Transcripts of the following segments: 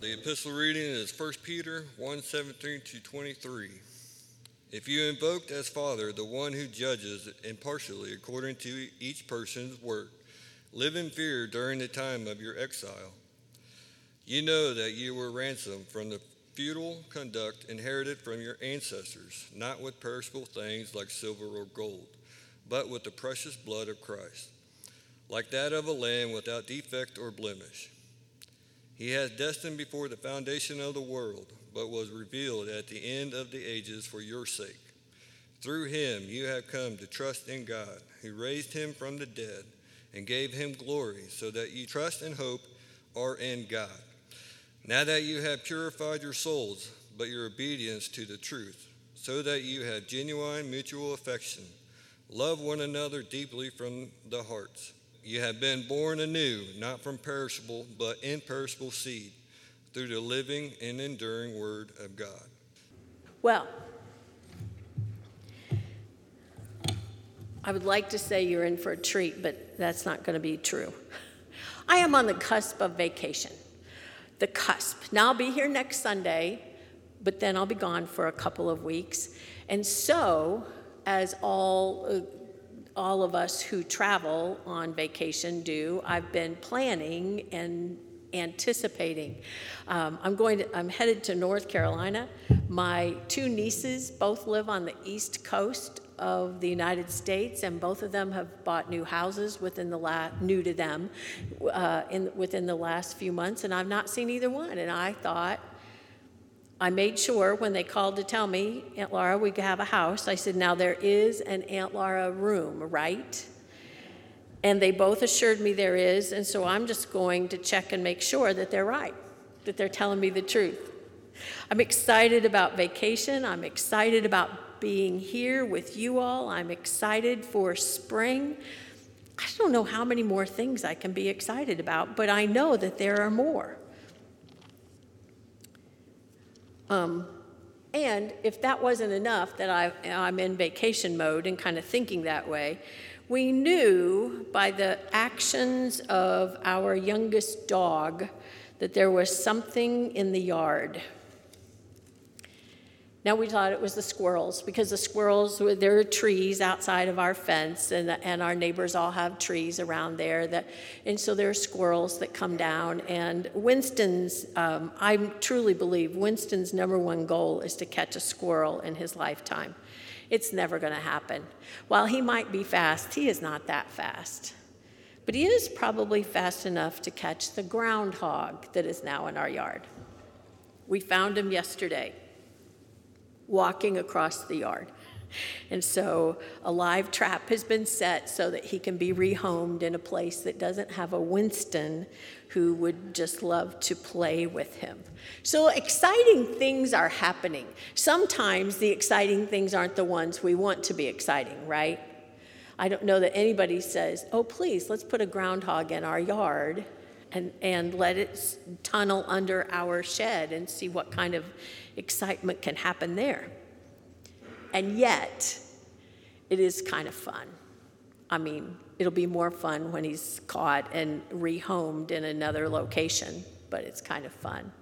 The epistle reading is 1 Peter 1:17-23. If you invoked as Father the one who judges impartially according to each person's work, live in fear during the time of your exile. You know that you were ransomed from the futile conduct inherited from your ancestors, not with perishable things like silver or gold, but with the precious blood of Christ, like that of a lamb without defect or blemish. He has destined before the foundation of the world, but was revealed at the end of the ages for your sake. Through him you have come to trust in God, who raised him from the dead and gave him glory, so that you trust and hope are in God. Now that you have purified your souls, but your obedience to the truth, so that you have genuine mutual affection, love one another deeply from the hearts. You have been born anew, not from perishable, but imperishable seed, through the living and enduring word of God. Well, I would like to say you're in for a treat, but that's not going to be true. I am on the cusp of vacation. The cusp. Now I'll be here next Sunday, but then I'll be gone for a couple of weeks. And so, as all of us who travel on vacation do, I've been planning and anticipating. I'm headed to North Carolina. My two nieces both live on the East Coast of the United States, and both of them have bought new houses within the last few months, and I've not seen either one. And I made sure when they called to tell me, Aunt Laura, we could have a house, I said, now there is an Aunt Laura room, right? And they both assured me there is, and so I'm just going to check and make sure that they're right, that they're telling me the truth. I'm excited about vacation. I'm excited about being here with you all. I'm excited for spring. I don't know how many more things I can be excited about, but I know that there are more. And if that wasn't enough that I'm in vacation mode and kind of thinking that way, we knew by the actions of our youngest dog that there was something in the yard. Now we thought it was the squirrels, because the squirrels, there are trees outside of our fence, and our neighbors all have trees around there, and so there are squirrels that come down. And Winston's, I truly believe Winston's number one goal is to catch a squirrel in his lifetime. It's never going to happen. While he might be fast, he is not that fast. But he is probably fast enough to catch the groundhog that is now in our yard. We found him yesterday, walking across the yard. And so a live trap has been set so that he can be rehomed in a place that doesn't have a Winston who would just love to play with him. So exciting things are happening. Sometimes the exciting things aren't the ones we want to be exciting, right? I don't know that anybody says, oh, please, let's put a groundhog in our yard and let it tunnel under our shed and see what kind of excitement can happen there. And yet, it is kind of fun. I mean, it'll be more fun when he's caught and rehomed in another location, but it's kind of fun.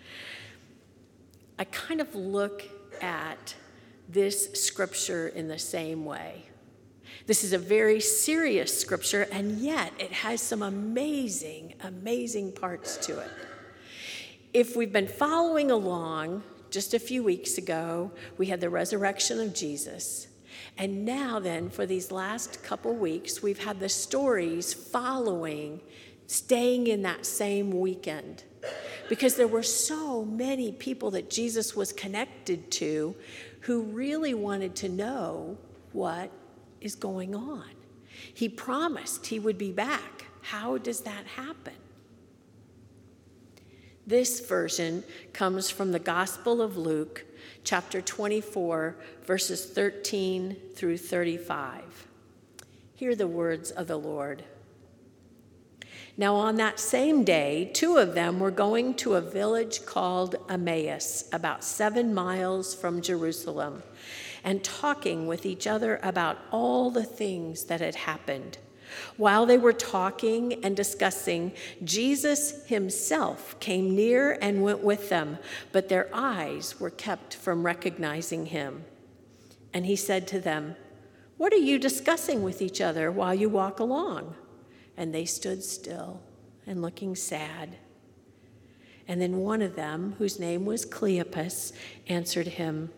I kind of look at this scripture in the same way. This is a very serious scripture, and yet it has some amazing, amazing parts to it. If we've been following along, just a few weeks ago, we had the resurrection of Jesus. And now then, for these last couple weeks, we've had the stories following, staying in that same weekend. Because there were so many people that Jesus was connected to who really wanted to know what is going on. He promised he would be back. How does that happen? This version comes from the Gospel of Luke, chapter 24, verses 13 through 35. Hear the words of the Lord. Now on that same day, two of them were going to a village called Emmaus, about 7 miles from Jerusalem, and talking with each other about all the things that had happened. While they were talking and discussing, Jesus himself came near and went with them, but their eyes were kept from recognizing him. And he said to them, "What are you discussing with each other while you walk along?" And they stood still and looking sad. And then one of them, whose name was Cleopas, answered him,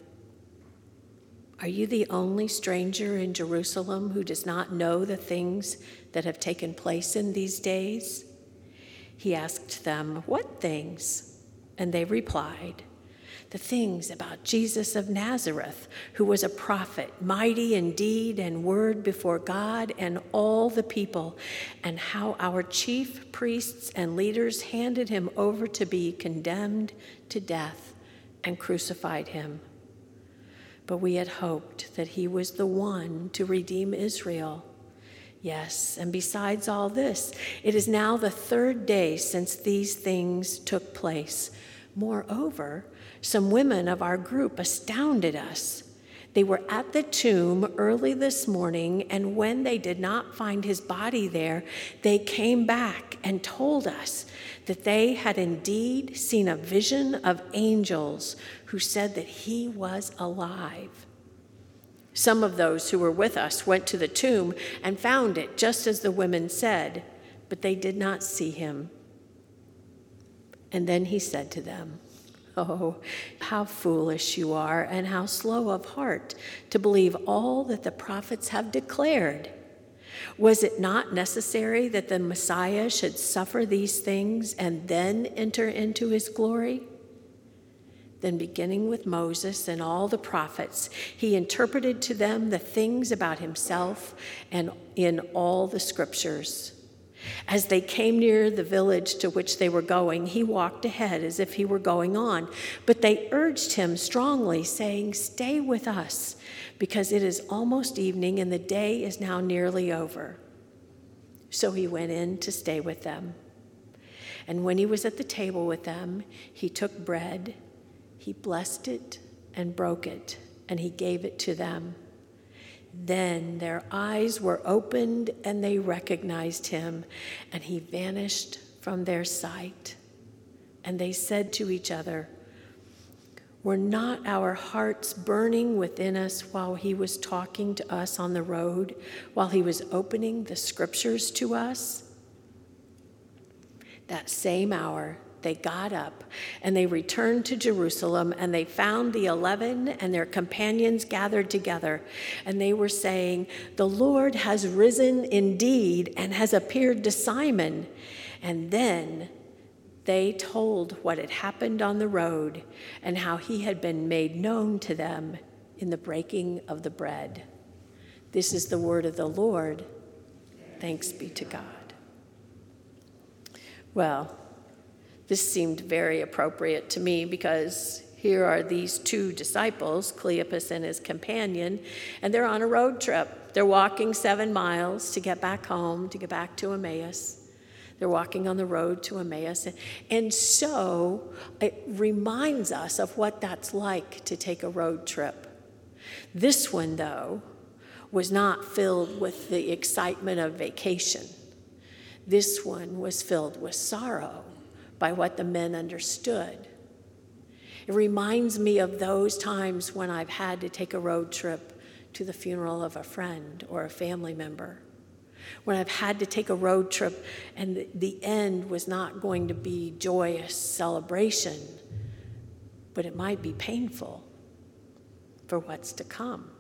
"Are you the only stranger in Jerusalem who does not know the things that have taken place in these days?" He asked them, "What things?" And they replied, "The things about Jesus of Nazareth, who was a prophet, mighty in deed and word before God and all the people, and how our chief priests and leaders handed him over to be condemned to death and crucified him. But we had hoped that he was the one to redeem Israel. Yes, and besides all this, it is now the third day since these things took place. Moreover, some women of our group astounded us. They were at the tomb early this morning, and when they did not find his body there, they came back and told us that they had indeed seen a vision of angels who said that he was alive. Some of those who were with us went to the tomb and found it just as the women said, but they did not see him." And then he said to them, "Oh, how foolish you are, and how slow of heart to believe all that the prophets have declared. Was it not necessary that the Messiah should suffer these things and then enter into his glory?" Then, beginning with Moses and all the prophets, he interpreted to them the things about himself and in all the scriptures. As they came near the village to which they were going, he walked ahead as if he were going on. But they urged him strongly, saying, "Stay with us, because it is almost evening and the day is now nearly over." So he went in to stay with them. And when he was at the table with them, he took bread, he blessed it and broke it, and he gave it to them. Then their eyes were opened and they recognized him, and he vanished from their sight. And they said to each other, "Were not our hearts burning within us while he was talking to us on the road, while he was opening the scriptures to us?" That same hour, they got up and they returned to Jerusalem, and they found the 11 and their companions gathered together. And they were saying, "The Lord has risen indeed and has appeared to Simon." And then they told what had happened on the road and how he had been made known to them in the breaking of the bread. This is the word of the Lord. Thanks be to God. Well, this seemed very appropriate to me because here are these two disciples, Cleopas and his companion, and they're on a road trip. They're walking 7 miles to get back home, to get back to Emmaus. They're walking on the road to Emmaus. And so it reminds us of what that's like to take a road trip. This one, though, was not filled with the excitement of vacation. This one was filled with sorrow by what the men understood. It reminds me of those times when I've had to take a road trip to the funeral of a friend or a family member, when I've had to take a road trip and the end was not going to be joyous celebration, but it might be painful for what's to come.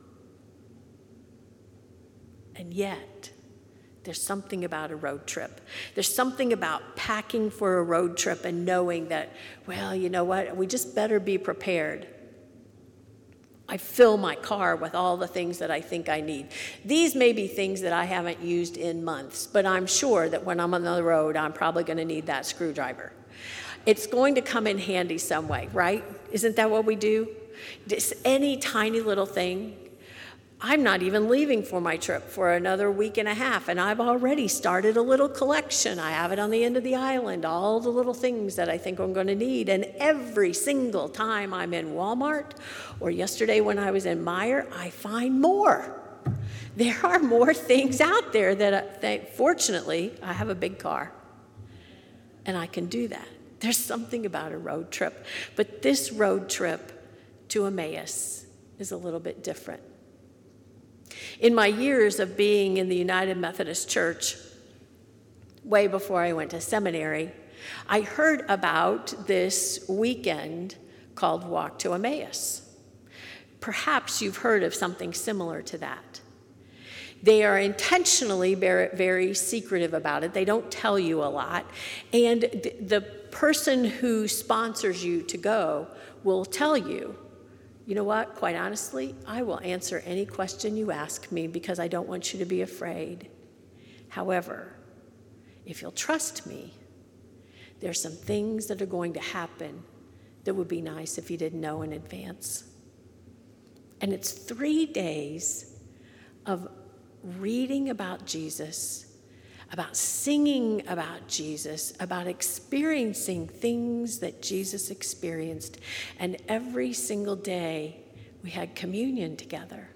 And yet, there's something about a road trip. There's something about packing for a road trip and knowing that, well, you know what, we just better be prepared. I fill my car with all the things that I think I need. These may be things that I haven't used in months, but I'm sure that when I'm on the road, I'm probably going to need that screwdriver. It's going to come in handy some way, right? Isn't that what we do? Just any tiny little thing. I'm not even leaving for my trip for another week and a half, and I've already started a little collection. I have it on the end of the island, all the little things that I think I'm going to need. And every single time I'm in Walmart, or yesterday when I was in Meijer, I find more. There are more things out there that fortunately, I have a big car, and I can do that. There's something about a road trip, but this road trip to Emmaus is a little bit different. In my years of being in the United Methodist Church, way before I went to seminary, I heard about this weekend called Walk to Emmaus. Perhaps you've heard of something similar to that. They are intentionally very, very secretive about it. They don't tell you a lot. And the person who sponsors you to go will tell you, you know what, quite honestly, I will answer any question you ask me because I don't want you to be afraid. However, if you'll trust me, there's some things that are going to happen that would be nice if you didn't know in advance. And it's 3 days of reading about Jesus, about singing about Jesus, about experiencing things that Jesus experienced. And every single day, we had communion together.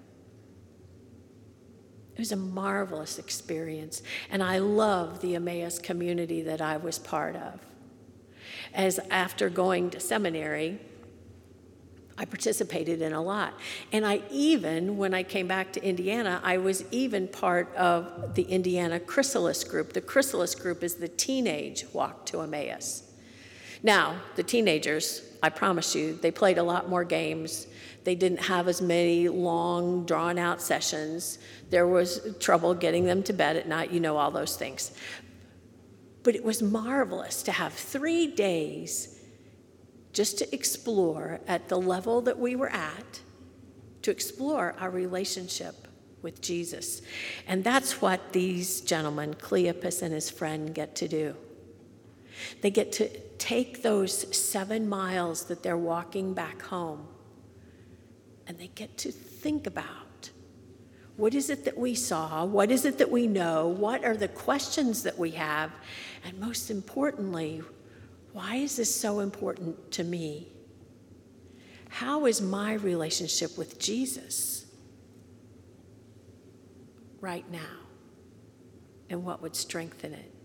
It was a marvelous experience, and I love the Emmaus community that I was part of. As after going to seminary, I participated in a lot. And when I came back to Indiana, I was even part of the Indiana Chrysalis group. The Chrysalis group is the teenage Walk to Emmaus. Now, the teenagers, I promise you, they played a lot more games. They didn't have as many long, drawn-out sessions. There was trouble getting them to bed at night, all those things. But it was marvelous to have 3 days just to explore at the level that we were at, to explore our relationship with Jesus. And that's what these gentlemen, Cleopas and his friend, get to do. They get to take those 7 miles that they're walking back home, and they get to think about, what is it that we saw? What is it that we know? What are the questions that we have? And most importantly, why is this so important to me? How is my relationship with Jesus right now? And what would strengthen it?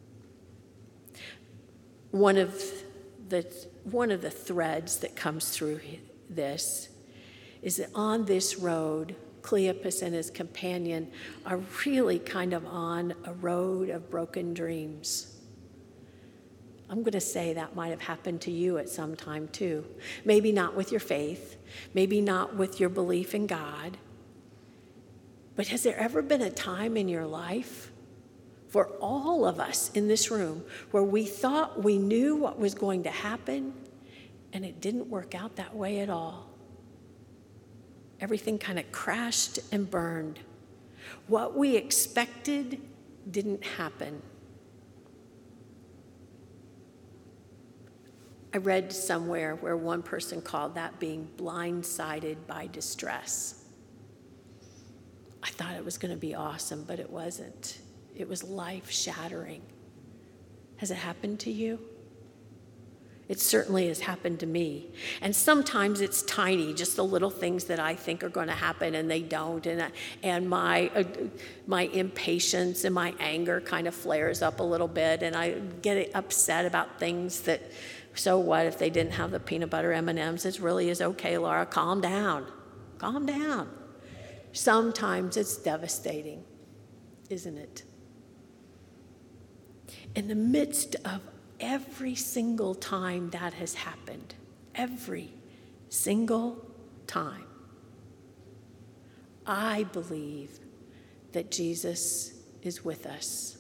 One of the threads that comes through this is that on this road, Cleopas and his companion are really kind of on a road of broken dreams. I'm going to say that might have happened to you at some time too. Maybe not with your faith, maybe not with your belief in God, but has there ever been a time in your life, for all of us in this room, where we thought we knew what was going to happen and it didn't work out that way at all? Everything kind of crashed and burned. What we expected didn't happen. I read somewhere where one person called that being blindsided by distress. I thought it was going to be awesome, but it wasn't. It was life-shattering. Has it happened to you? It certainly has happened to me. And sometimes it's tiny, just the little things that I think are going to happen and they don't. And my impatience and my anger kind of flares up a little bit, and I get upset about things that, so what if they didn't have the peanut butter M&Ms? It really is okay, Laura. Calm down. Calm down. Sometimes it's devastating, isn't it? In the midst of every single time that has happened, every single time, I believe that Jesus is with us,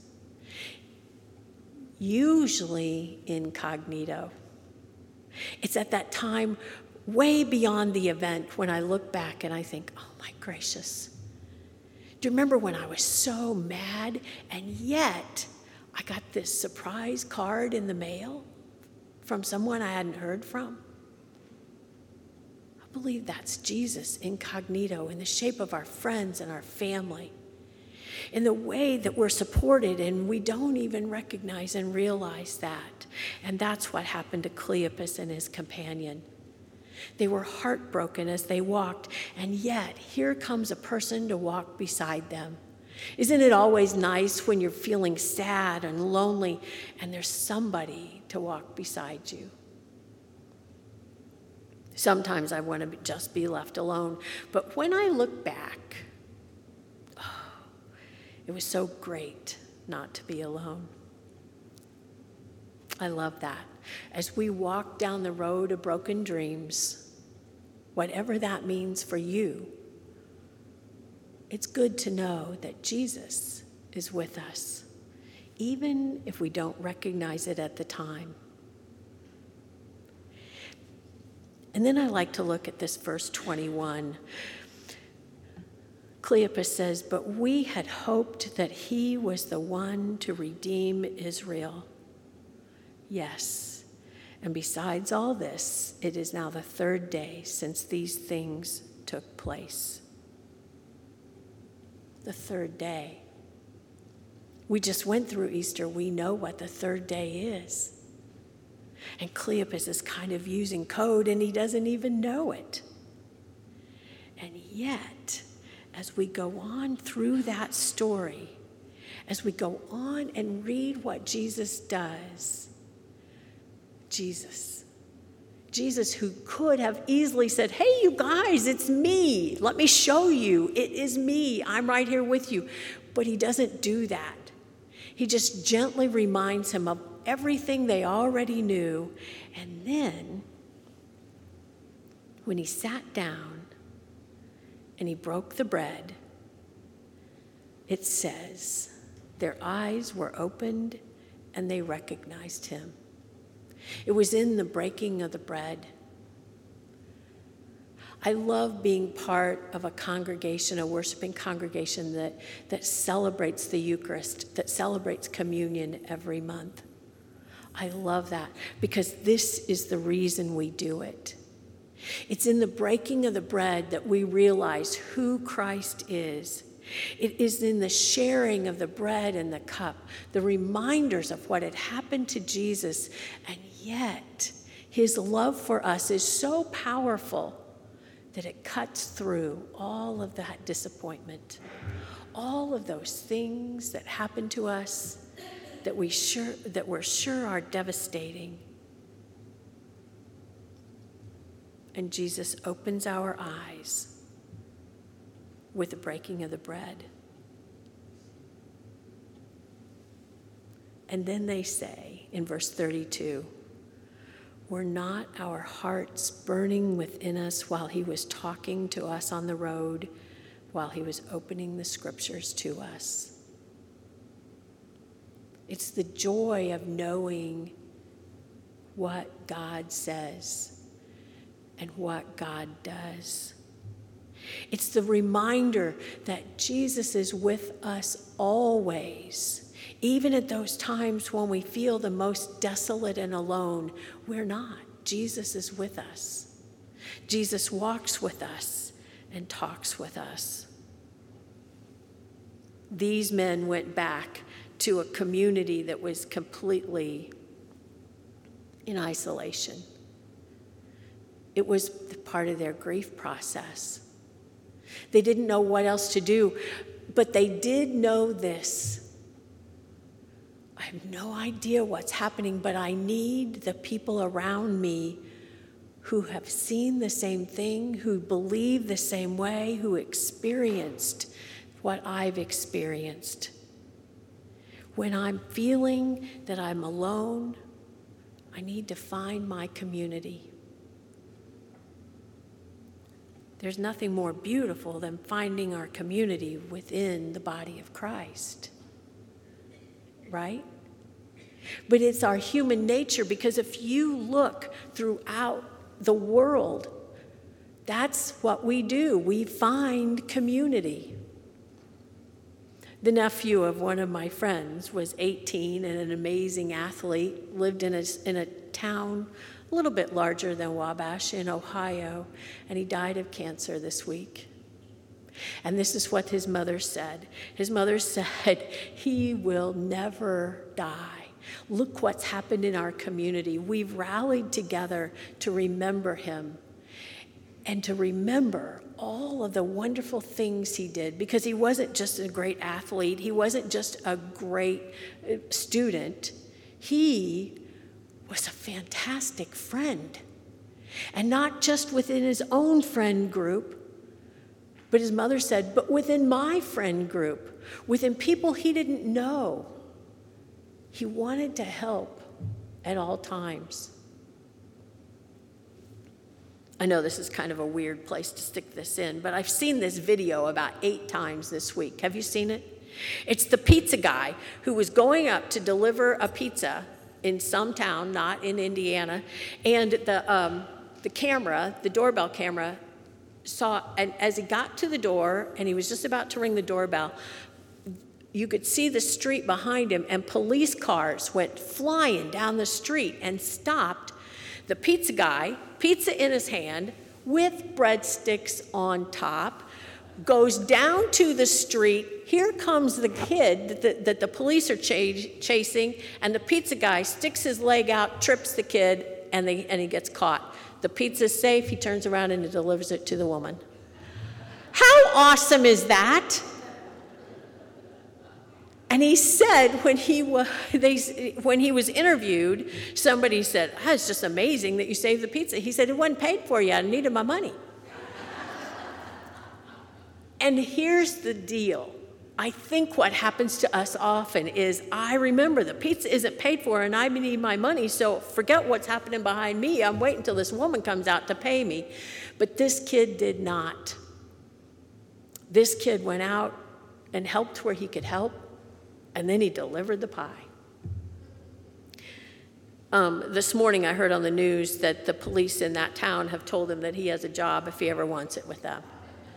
usually incognito. It's at that time way beyond the event when I look back and I think, oh my gracious, do you remember when I was so mad and yet I got this surprise card in the mail from someone I hadn't heard from? I believe that's Jesus incognito, in the shape of our friends and our family, in the way that we're supported and we don't even recognize and realize that. And that's what happened to Cleopas and his companion. They were heartbroken as they walked, and yet here comes a person to walk beside them. Isn't it always nice when you're feeling sad and lonely and there's somebody to walk beside you? Sometimes I want to just be left alone, but when I look back, it was so great not to be alone. I love that. As we walk down the road of broken dreams, whatever that means for you, it's good to know that Jesus is with us, even if we don't recognize it at the time. And then I like to look at this verse 21. Cleopas says, "But we had hoped that he was the one to redeem Israel." Yes, and besides all this, it is now the third day since these things took place. The third day. We just went through Easter. We know what the third day is. And Cleopas is kind of using code, and he doesn't even know it. And yet, as we go on through that story, as we go on and read what Jesus does, Jesus, who could have easily said, "Hey, you guys, it's me. Let me show you. It is me. I'm right here with you." But he doesn't do that. He just gently reminds him of everything they already knew. And then, when he sat down and he broke the bread, it says, their eyes were opened and they recognized him. It was in the breaking of the bread. I love being part of a congregation, a worshiping congregation that celebrates the Eucharist, that celebrates communion every month. I love that because this is the reason we do it. It's in the breaking of the bread that we realize who Christ is. It is in the sharing of the bread and the cup, the reminders of what had happened to Jesus, and yet his love for us is so powerful that it cuts through all of that disappointment, all of those things that happen to us that we're sure are devastating. And Jesus opens our eyes with the breaking of the bread. And then they say in verse 32, "Were not our hearts burning within us while he was talking to us on the road, while he was opening the scriptures to us?" It's the joy of knowing what God says and what God does. It's the reminder that Jesus is with us always. Even at those times when we feel the most desolate and alone, we're not. Jesus is with us. Jesus walks with us and talks with us. These men went back to a community that was completely in isolation. It was part of their grief process. They didn't know what else to do, but they did know this. I have no idea what's happening, but I need the people around me who have seen the same thing, who believe the same way, who experienced what I've experienced. When I'm feeling that I'm alone, I need to find my community. There's nothing more beautiful than finding our community within the body of Christ, right? But it's our human nature, because if you look throughout the world, that's what we do. We find community. The nephew of one of my friends was 18 and an amazing athlete, lived in a town a little bit larger than Wabash in Ohio, and he died of cancer this week. And this is what his mother said. His mother said, "He will never die. Look what's happened in our community. We've rallied together to remember him. and to remember all of the wonderful things he did, because he wasn't just a great athlete, he wasn't just a great student, he was a fantastic friend. And not just within his own friend group, but his mother said, but within my friend group, within people he didn't know. He wanted to help at all times. I know this is kind of a weird place to stick this in, but I've seen this video about 8 times this week. Have you seen it? It's the pizza guy who was going up to deliver a pizza in some town, not in Indiana, and the camera, the doorbell camera, saw, and as he got to the door and he was just about to ring the doorbell, you could see the street behind him, and police cars went flying down the street and stopped the pizza guy, pizza in his hand, with breadsticks on top, goes down to the street. Here comes the kid that the police are chasing, and the pizza guy sticks his leg out, trips the kid, and he gets caught. The pizza's safe. He turns around and he delivers it to the woman. How awesome is that? And he said when he was interviewed, somebody said, oh, it's just amazing that you saved the pizza. He said, it wasn't paid for yet. I needed my money. And here's the deal. I think what happens to us often is I remember the pizza isn't paid for and I need my money, so forget what's happening behind me. I'm waiting until this woman comes out to pay me. But this kid did not. This kid went out and helped where he could help, and then he delivered the pie. This morning I heard on the news that the police in that town have told him that he has a job if he ever wants it with them.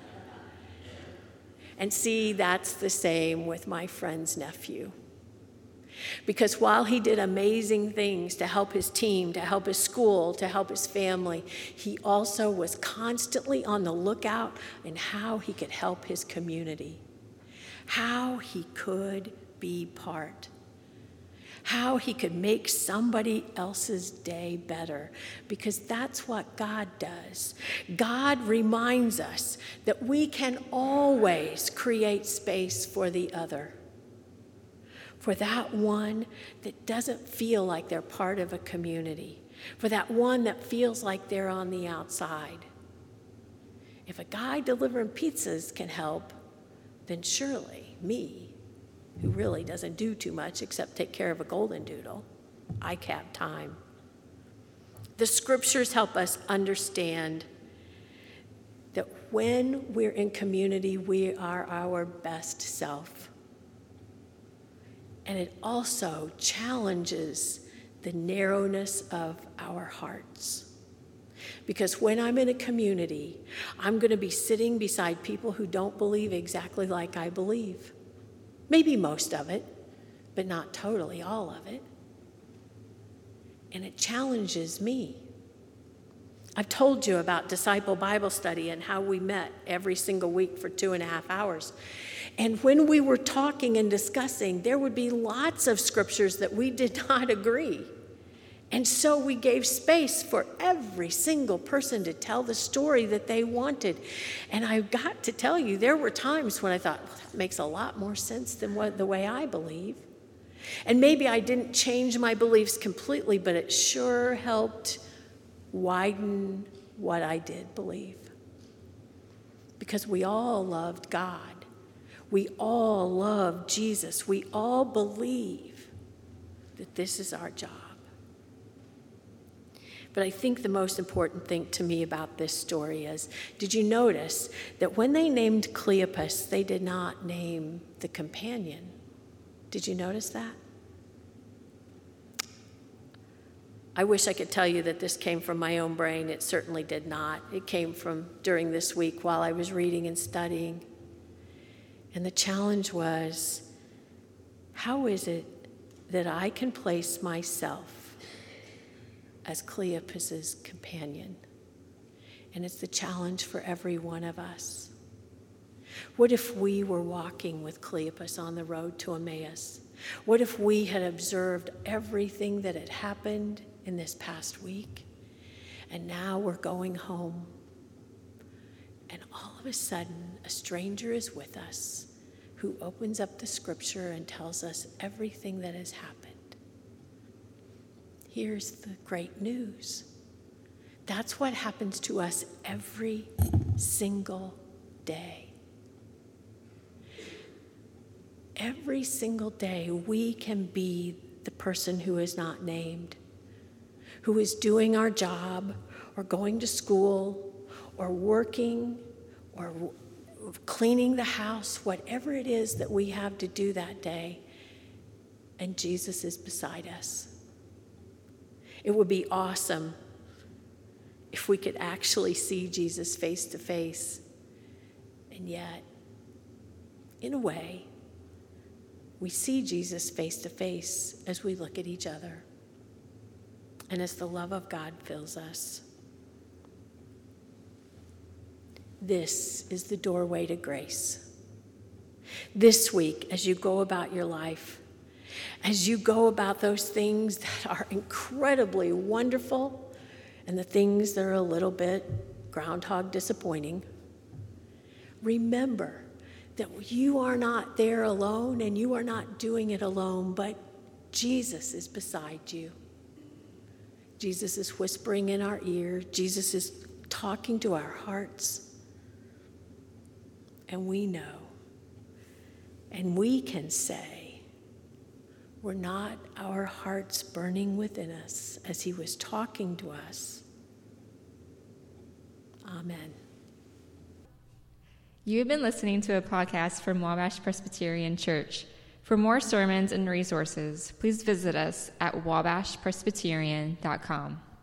And see, that's the same with my friend's nephew. Because while he did amazing things to help his team, to help his school, to help his family, he also was constantly on the lookout in how he could help his community, how he could be part, how he could make somebody else's day better, because that's what God does. God reminds us that we can always create space for the other, for that one that doesn't feel like they're part of a community, for that one that feels like they're on the outside. If a guy delivering pizzas can help, then surely me, who really doesn't do too much except take care of a golden doodle, I have time. The scriptures help us understand that when we're in community, we are our best self. And it also challenges the narrowness of our hearts. Because when I'm in a community, I'm going to be sitting beside people who don't believe exactly like I believe. Maybe most of it, but not totally all of it. And it challenges me. I've told you about Disciple Bible Study and how we met every single week for 2.5 hours. And when we were talking and discussing, there would be lots of scriptures that we did not agree. And so we gave space for every single person to tell the story that they wanted. And I got to tell you, there were times when I thought, well, that makes a lot more sense than the way I believe. And maybe I didn't change my beliefs completely, but it sure helped widen what I did believe. Because we all loved God. We all love Jesus. We all believe that this is our job. But I think the most important thing to me about this story is, did you notice that when they named Cleopas, they did not name the companion? Did you notice that? I wish I could tell you that this came from my own brain. It certainly did not. It came from during this week while I was reading and studying. And the challenge was, how is it that I can place myself as Cleopas's companion? And it's the challenge for every one of us. What if we were walking with Cleopas on the road to Emmaus? What if we had observed everything that had happened in this past week, and now we're going home? And all of a sudden, a stranger is with us who opens up the scripture and tells us everything that has happened. Here's the great news. That's what happens to us every single day. Every single day, we can be the person who is not named, who is doing our job, or going to school, or working, or cleaning the house, whatever it is that we have to do that day, and Jesus is beside us. It would be awesome if we could actually see Jesus face to face, and yet, in a way, we see Jesus face to face as we look at each other and as the love of God fills us. This is the doorway to grace. This week, as you go about your life, as you go about those things that are incredibly wonderful and the things that are a little bit groundhog disappointing, remember that you are not there alone and you are not doing it alone, but Jesus is beside you. Jesus is whispering in our ear. Jesus is talking to our hearts. And we know, and we can say, were not our hearts burning within us as he was talking to us? Amen. You have been listening to a podcast from Wabash Presbyterian Church. For more sermons and resources, please visit us at wabashpresbyterian.com.